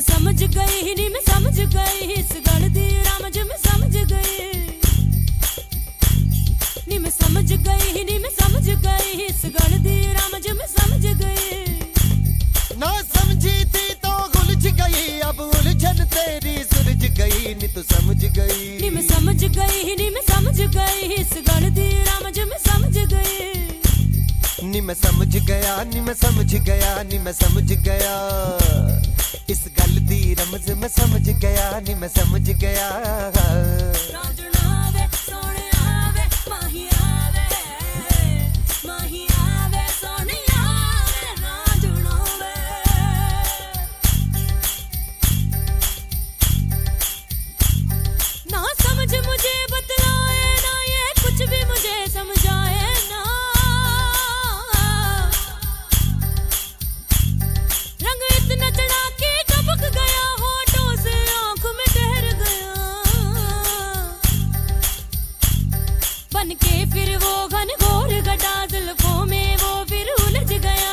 समझ गई नी मैं समझ गई इस गल दी रमज मैं समझ गई नी मैं समझ गई नी मैं समझ गई इस गल दी रमज मैं समझ गई ना समझी थी तो उलझ गई अब उलझन तेरी सुलझ गई नी तू समझ गई नी मैं समझ गई नी मैं समझ गई इस गल दी रमज मैं समझ गई नी मैं समझ गया नी मैं समझ गया नी मैं समझ गया इस गल दी रमज मैं समझ गया नी मैं समझ गया ना समझ मुझे बतलाए ना ये कुछ भी मुझे समझाए ना रंग इतना चढ़ा के टपक गया होठों से आंख में ठहर गया बन के फिर वो घनघोर घटा जुल्फों में वो फिर उलझ गया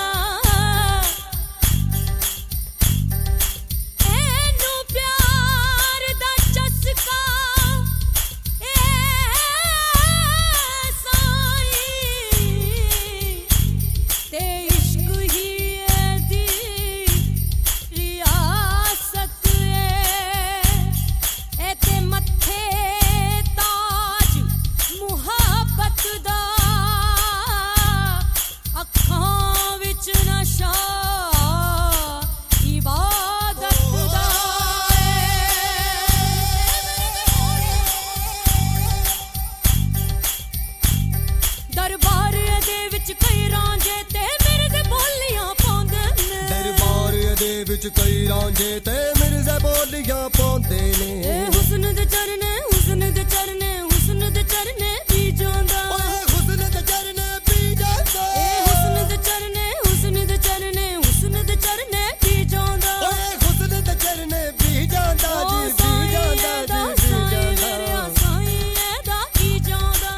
दरबार दे विच कई रांझे ते मिर्ज़े बोलियां पाउंदे ने दरबार दे विच कई रांझे ते मिर्ज़े बोलियां पाउंदे ने हुस्न दे चरने हुस्न दे चरने हुस्न दे चरने पी जांदा हुस्न दे चरने पी जांदा हुस्न दे चरने हुस्न दे चरने हुस्न दे चरने पी जांदा हुस्न दे चरने पी जांदा जी पी जांदा जी पी जांदा साईं दा की जांदा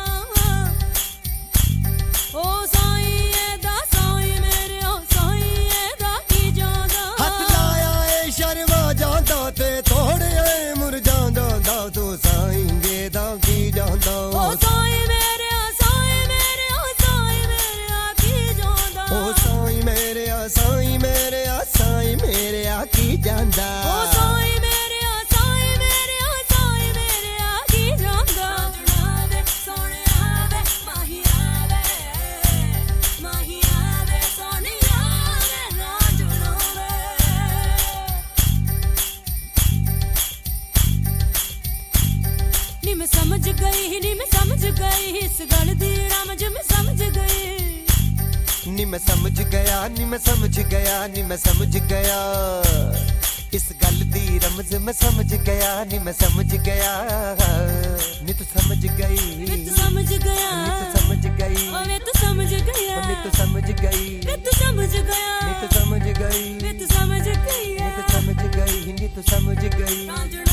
ओ साईं दा साईं मेरे ओ साईं दा की जांदा हथ लाया ए शर्मा जांदा ते थोड़े ए मुरझांदा दा तू साईं दा की जांदा ओ साईं मेरे ओ साईं मेरे ओ साईं मेरे की जांदा ओ साईं मेरे आ साईं मेरे आ साईं मेरे आ की जांदा ओ साईं मेरे ओ साईं मेरे ओ साईं मेरे की जांदा सोने आवे माही आवे सोने आवे ना जुड़ावे नी मैं समझ गई नी मैं समझ गई इस गल दी रमज मैं समझ गई नी मैं समझ गया नी मैं समझ गया नी मैं समझ गया इस गल दी रमज मैं समझ गया नी मैं समझ गया नी तू समझ गई मैं तू समझ गया नी तू समझ गई ओ मैं तू समझ गया नी तू समझ गई मैं तू समझ गया नी तू समझ गई मैं तू समझ गई नी तू समझ गई नी तू समझ गई